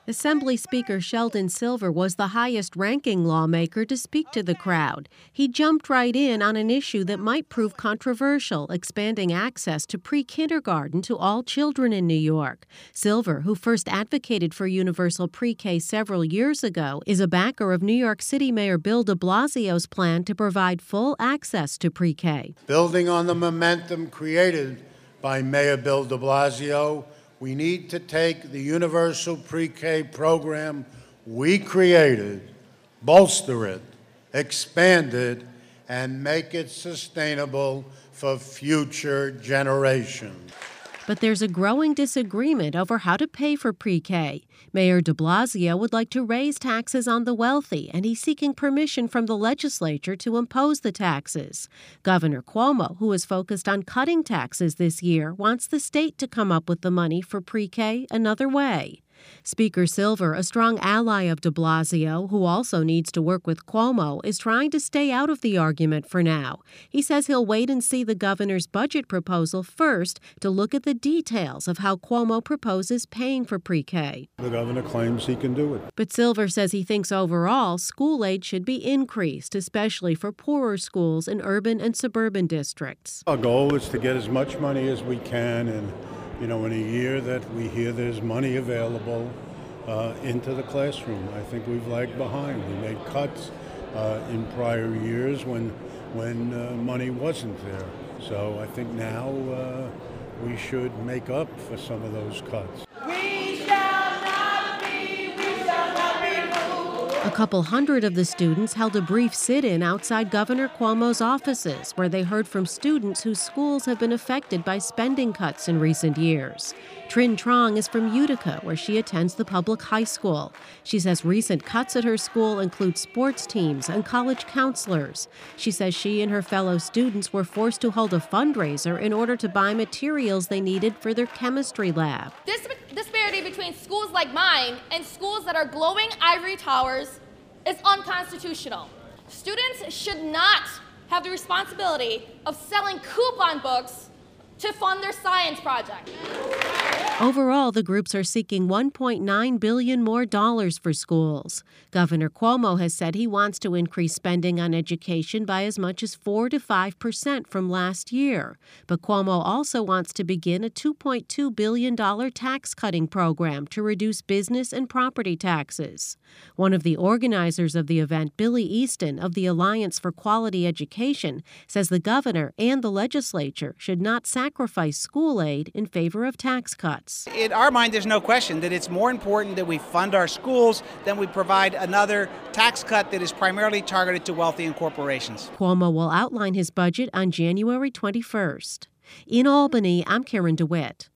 Assembly Speaker Sheldon Silver was the highest-ranking lawmaker to speak to the crowd. He jumped right in on an issue that might prove controversial, expanding access to pre-kindergarten to all children in New York. Silver, who first advocated for universal pre-K several years ago, is a backer of New York City Mayor Bill de Blasio's plan to provide full access to pre-K. Building on the momentum created by Mayor Bill de Blasio, we need to take the universal pre-K program we created, bolster it, expand it, and make it sustainable for future generations. But there's a growing disagreement over how to pay for pre-K. Mayor de Blasio would like to raise taxes on the wealthy, and he's seeking permission from the legislature to impose the taxes. Governor Cuomo, who is focused on cutting taxes this year, wants the state to come up with the money for pre-K another way. Speaker Silver, a strong ally of de Blasio, who also needs to work with Cuomo, is trying to stay out of the argument for now. He says he'll wait and see the governor's budget proposal first to look at the details of how Cuomo proposes paying for pre-K. The governor claims he can do it. But Silver says he thinks overall school aid should be increased, especially for poorer schools in urban and suburban districts. Our goal is to get as much money as we can, and in a year that we hear there's money available into the classroom. I think we've lagged behind. We made cuts in prior years when money wasn't there. So I think now we should make up for some of those cuts. A couple hundred of the students held a brief sit-in outside Governor Cuomo's offices, where they heard from students whose schools have been affected by spending cuts in recent years. Trinh Trong is from Utica, where she attends the public high school. She says recent cuts at her school include sports teams and college counselors. She says she and her fellow students were forced to hold a fundraiser in order to buy materials they needed for their chemistry lab. This disparity between schools like mine and schools that are glowing ivory towers is unconstitutional. Students should not have the responsibility of selling coupon books to fund their science project. Overall, the groups are seeking $1.9 billion more for schools. Governor Cuomo has said he wants to increase spending on education by as much as 4 to 5% from last year. But Cuomo also wants to begin a $2.2 billion tax-cutting program to reduce business and property taxes. One of the organizers of the event, Billy Easton of the Alliance for Quality Education, says the governor and the legislature should not sacrifice school aid in favor of tax cuts. In our mind, there's no question that it's more important that we fund our schools than we provide another tax cut that is primarily targeted to wealthy and corporations. Cuomo will outline his budget on January 21st. In Albany, I'm Karen DeWitt.